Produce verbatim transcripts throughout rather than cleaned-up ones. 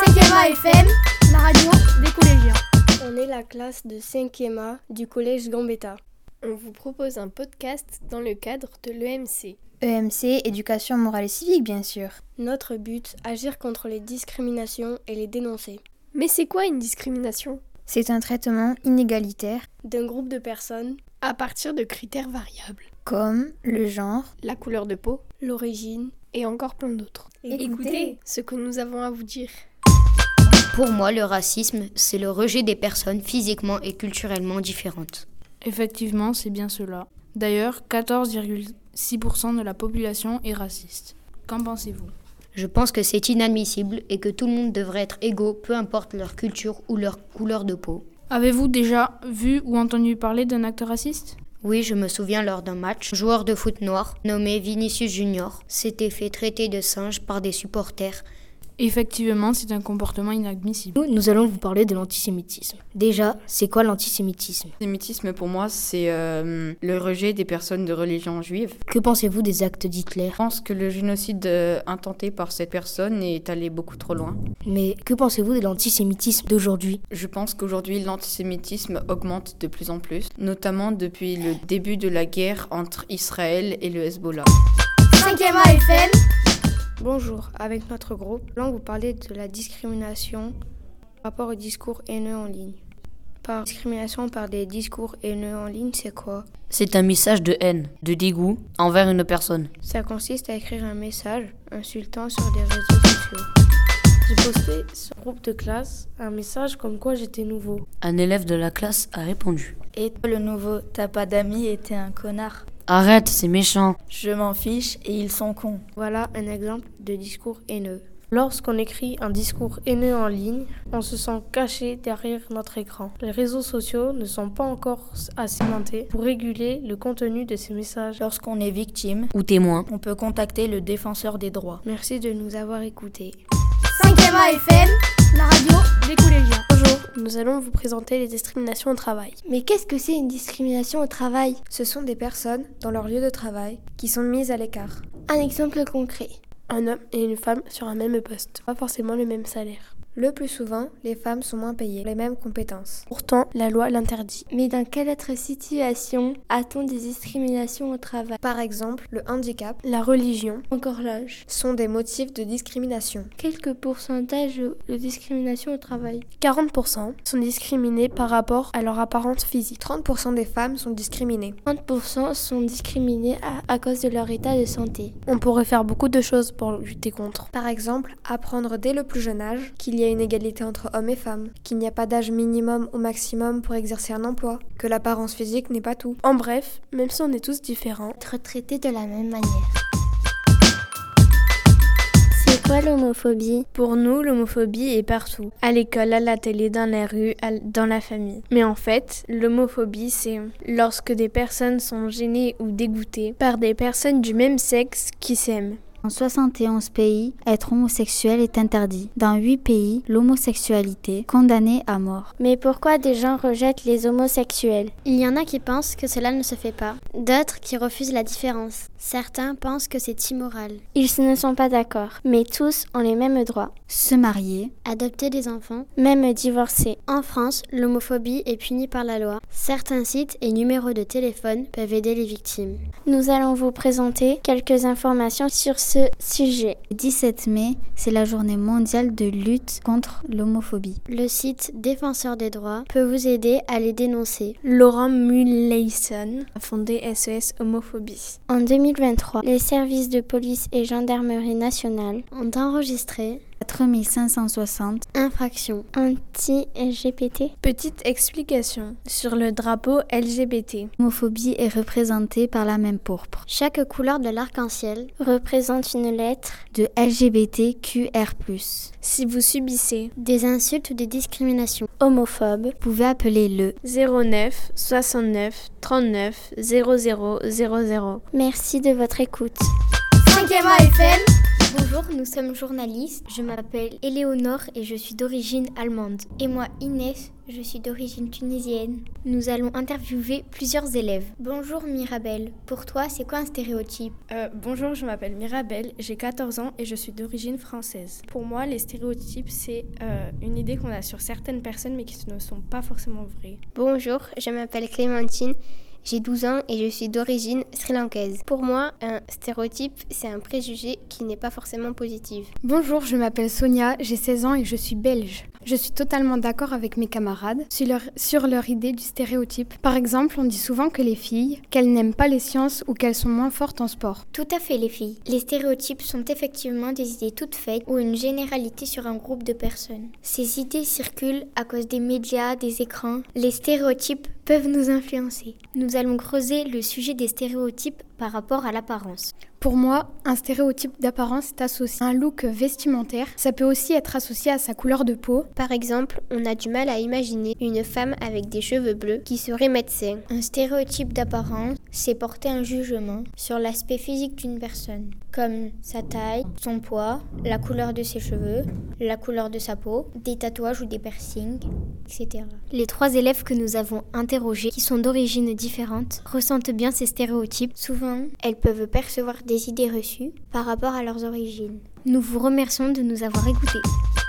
cinquième A F M, la radio des collégiens. On est la classe de cinquième A du collège Gambetta. On vous propose un podcast dans le cadre de l'E M C. E M C, éducation morale et civique, bien sûr. Notre but, agir contre les discriminations et les dénoncer. Mais c'est quoi une discrimination ? C'est un traitement inégalitaire d'un groupe de personnes à partir de critères variables, comme le genre, la couleur de peau, l'origine et encore plein d'autres. Écoutez, Écoutez ce que nous avons à vous dire. Pour moi, le racisme, c'est le rejet des personnes physiquement et culturellement différentes. Effectivement, c'est bien cela. D'ailleurs, quatorze virgule six pour cent de la population est raciste. Qu'en pensez-vous ? Je pense que c'est inadmissible et que tout le monde devrait être égaux, peu importe leur culture ou leur couleur de peau. Avez-vous déjà vu ou entendu parler d'un acte raciste ? Oui, je me souviens lors d'un match, un joueur de foot noir, nommé Vinicius Junior, s'était fait traiter de singe par des supporters. Effectivement, c'est un comportement inadmissible. Nous, nous allons vous parler de l'antisémitisme. Déjà, c'est quoi l'antisémitisme ? L'antisémitisme, pour moi, c'est euh, le rejet des personnes de religion juive. Que pensez-vous des actes d'Hitler ? Je pense que le génocide euh, intenté par cette personne est allé beaucoup trop loin. Mais que pensez-vous de l'antisémitisme d'aujourd'hui ? Je pense qu'aujourd'hui, l'antisémitisme augmente de plus en plus, notamment depuis le début de la guerre entre Israël et le Hezbollah. cinquième A F M. Bonjour, avec notre groupe, nous allons vous parler de la discrimination par rapport au discours haineux en ligne. Par discrimination par des discours haineux en ligne, c'est quoi ? C'est un message de haine, de dégoût envers une personne. Ça consiste à écrire un message insultant sur des réseaux sociaux. J'ai posté sur le groupe de classe un message comme quoi j'étais nouveau. Un élève de la classe a répondu. Et toi le nouveau, t'as pas d'amis et t'es un connard. Arrête, c'est méchant. Je m'en fiche et ils sont cons. Voilà un exemple de discours haineux. Lorsqu'on écrit un discours haineux en ligne, on se sent caché derrière notre écran. Les réseaux sociaux ne sont pas encore assez montés pour réguler le contenu de ces messages. Lorsqu'on est victime ou témoin, on peut contacter le défenseur des droits. Merci de nous avoir écoutés. cinquième A F M, la radio des collégiens. Bonjour, nous allons vous présenter les discriminations au travail. Mais qu'est-ce que c'est une discrimination au travail ? Ce sont des personnes, dans leur lieu de travail, qui sont mises à l'écart. Un exemple concret. Un homme et une femme sur un même poste, pas forcément le même salaire. Le plus souvent, les femmes sont moins payées pour les mêmes compétences. Pourtant, la loi l'interdit. Mais dans quelle autre situation a-t-on des discriminations au travail ? Par exemple, le handicap, la religion, encore l'âge, sont des motifs de discrimination. Quel pourcentage de discrimination au travail ? quarante pour cent sont discriminés par rapport à leur apparence physique. trente pour cent des femmes sont discriminées. trente pour cent sont discriminés à, à cause de leur état de santé. On pourrait faire beaucoup de choses pour lutter contre. Par exemple, apprendre dès le plus jeune âge qu'il y a une égalité entre hommes et femmes, qu'il n'y a pas d'âge minimum ou maximum pour exercer un emploi, que l'apparence physique n'est pas tout. En bref, même si on est tous différents, être traités de la même manière. C'est quoi l'homophobie ? Pour nous, l'homophobie est partout. À l'école, à la télé, dans la rue, à, dans la famille. Mais en fait, l'homophobie, c'est lorsque des personnes sont gênées ou dégoûtées par des personnes du même sexe qui s'aiment. En soixante et onze pays, être homosexuel est interdit. Dans huit pays, l'homosexualité condamnée à mort. Mais pourquoi des gens rejettent les homosexuels ? Il y en a qui pensent que cela ne se fait pas, d'autres qui refusent la différence. Certains pensent que c'est immoral. Ils ne sont pas d'accord, mais tous ont les mêmes droits. Se marier, adopter des enfants, même divorcer. En France, l'homophobie est punie par la loi. Certains sites et numéros de téléphone peuvent aider les victimes. Nous allons vous présenter quelques informations sur ce sujet. Le dix-sept mai, c'est la journée mondiale de lutte contre l'homophobie. Le site Défenseur des droits peut vous aider à les dénoncer. Laurent Muleyson a fondé S O S Homophobie. En deux mille vingt-trois, les services de police et gendarmerie nationale ont enregistré quatre mille cinq cent soixante infractions anti-L G B T. Petite explication sur le drapeau L G B T. L'homophobie est représentée par la même pourpre. Chaque couleur de l'arc-en-ciel représente une lettre de L G B T Q R plus. Si vous subissez des insultes ou des discriminations homophobes, vous pouvez appeler le zéro neuf soixante-neuf trente-neuf zéro zéro zéro zéro. Merci de votre écoute. cinquième A F M, Bonjour, nous sommes journalistes. Je m'appelle Éléonore et je suis d'origine allemande. Et moi, Inès, je suis d'origine tunisienne. Nous allons interviewer plusieurs élèves. Bonjour Mirabelle, pour toi, c'est quoi un stéréotype ? euh, Bonjour, je m'appelle Mirabelle, j'ai quatorze ans et je suis d'origine française. Pour moi, les stéréotypes, c'est euh, une idée qu'on a sur certaines personnes mais qui ne sont pas forcément vraies. Bonjour, je m'appelle Clémentine. J'ai douze ans et je suis d'origine sri-lankaise. Pour moi, un stéréotype, c'est un préjugé qui n'est pas forcément positif. Bonjour, je m'appelle Sonia, j'ai seize ans et je suis belge. Je suis totalement d'accord avec mes camarades sur leur, sur leur idée du stéréotype. Par exemple, on dit souvent que les filles, qu'elles n'aiment pas les sciences ou qu'elles sont moins fortes en sport. Tout à fait les filles. Les stéréotypes sont effectivement des idées toutes faites ou une généralité sur un groupe de personnes. Ces idées circulent à cause des médias, des écrans. Les stéréotypes peuvent nous influencer. Nous allons creuser le sujet des stéréotypes par rapport à l'apparence. Pour moi, un stéréotype d'apparence est associé à un look vestimentaire. Ça peut aussi être associé à sa couleur de peau. Par exemple, on a du mal à imaginer une femme avec des cheveux bleus qui serait médecin. Un stéréotype d'apparence, c'est porter un jugement sur l'aspect physique d'une personne, comme sa taille, son poids, la couleur de ses cheveux, la couleur de sa peau, des tatouages ou des piercings, et cetera. Les trois élèves que nous avons interrogés, qui sont d'origines différentes, ressentent bien ces stéréotypes. Souvent, elles peuvent percevoir des idées reçues par rapport à leurs origines. Nous vous remercions de nous avoir écoutés.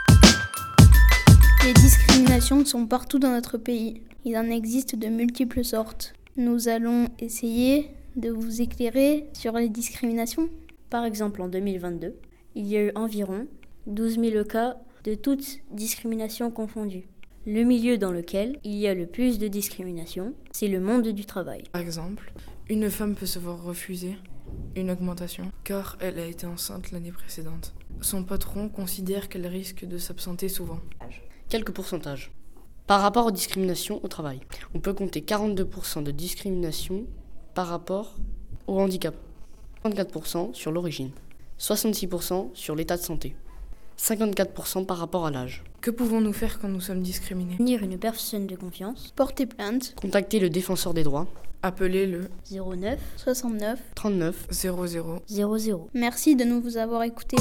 Les discriminations sont partout dans notre pays. Il en existe de multiples sortes. Nous allons essayer de vous éclairer sur les discriminations. Par exemple, en deux mille vingt-deux, il y a eu environ douze mille cas de toutes discriminations confondues. Le milieu dans lequel il y a le plus de discrimination, c'est le monde du travail. Par exemple, une femme peut se voir refuser une augmentation car elle a été enceinte l'année précédente. Son patron considère qu'elle risque de s'absenter souvent. Quelques pourcentages. Par rapport aux discriminations au travail, on peut compter quarante-deux pour cent de discrimination par rapport au handicap, trente-quatre pour cent sur l'origine, soixante-six pour cent sur l'état de santé, cinquante-quatre pour cent par rapport à l'âge. Que pouvons-nous faire quand nous sommes discriminés ? Tenir une personne de confiance, porter plainte, contacter le défenseur des droits, appelez le zéro neuf soixante-neuf trente-neuf zéro zéro zéro zéro. Merci de nous avoir écoutés.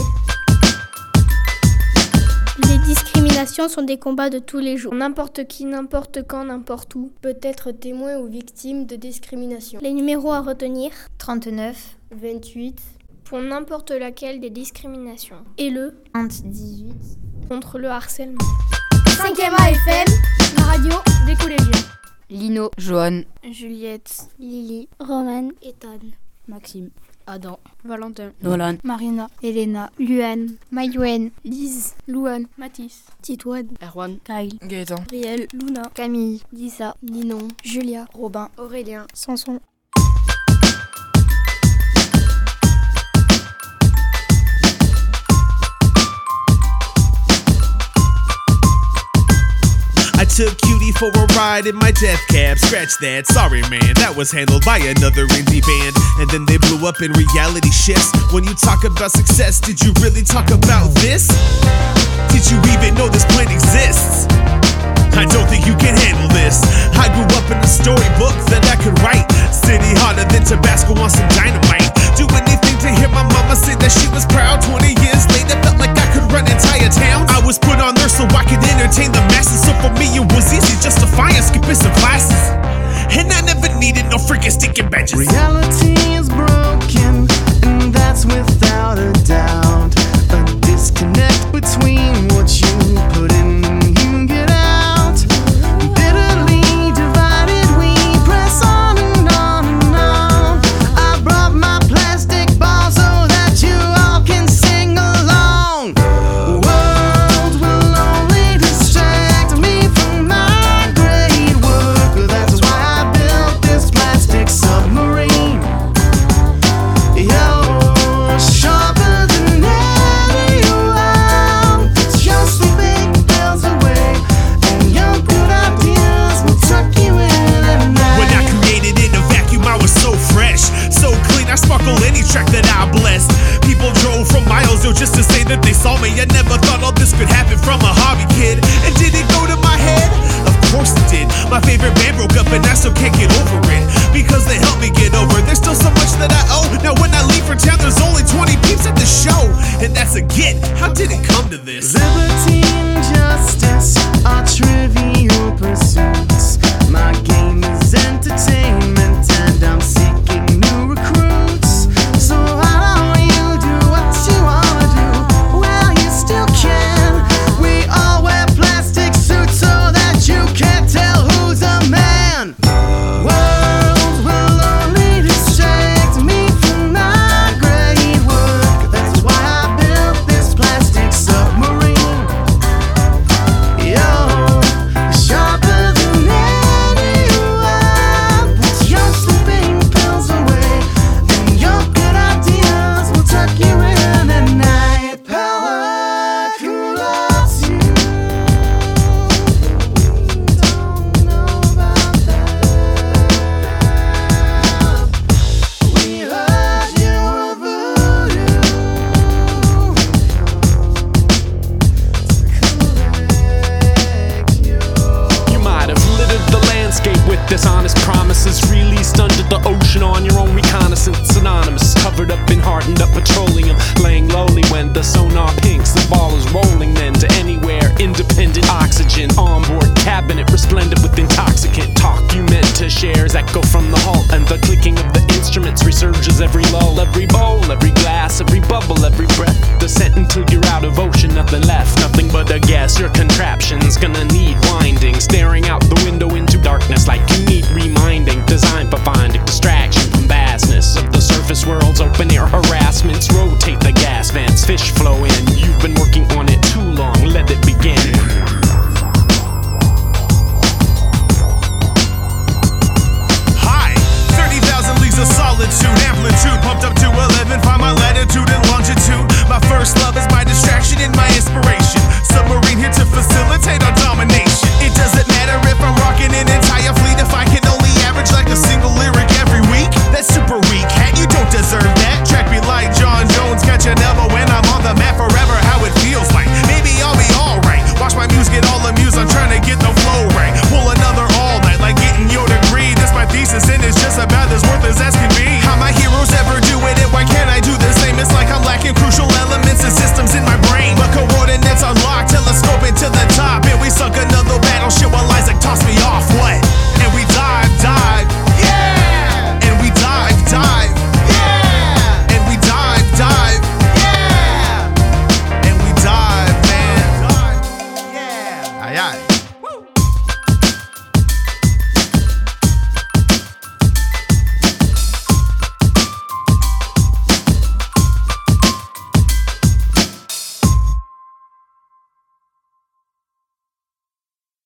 Les discriminations sont des combats de tous les jours. N'importe qui, n'importe quand, n'importe où peut être témoin ou victime de discrimination. Les numéros à retenir : trente-neuf, vingt-huit, pour n'importe laquelle des discriminations. Et le dix-huit, contre le harcèlement. cinquième A F M, la radio des collégiens. Lino, Joanne, Juliette, Lily, Romane, Ethan, Maxime, Adam, Valentin, Nolan, Marina, Elena, Luan, Maïwen, Lise, Louane, Mathis, Titouane, Erwan, Kyle, Gaëtan, Riel, Luna, Camille, Lisa, Ninon, Julia, Robin, Aurélien, Samson. I took Cutie for a ride in my death cab. Scratch that, sorry man, that was handled by another indie band. And then they blew up in reality shifts. When you talk about success, did you really talk about this? Did you even know this plan exists? I don't think you can handle this. I grew up in a storybook that I could write. City harder than Tabasco on some dynamite. Do anything to hear my mama say that she was proud. Twenty years later, felt like I could run entire towns. I was put on there so I could entertain the masses. So for me it was easy, justifying skipping some classes. And I never needed no freaking stinking badges. Reality is broken, and that's without a doubt. A disconnect between what you put in and you get out. Bitterly divided, we press on and on and on. I brought my plastic ball so that you all can sing along. World will only distract me from my great work. That's why I built this plastic submarine. to guess your contraption's gonna need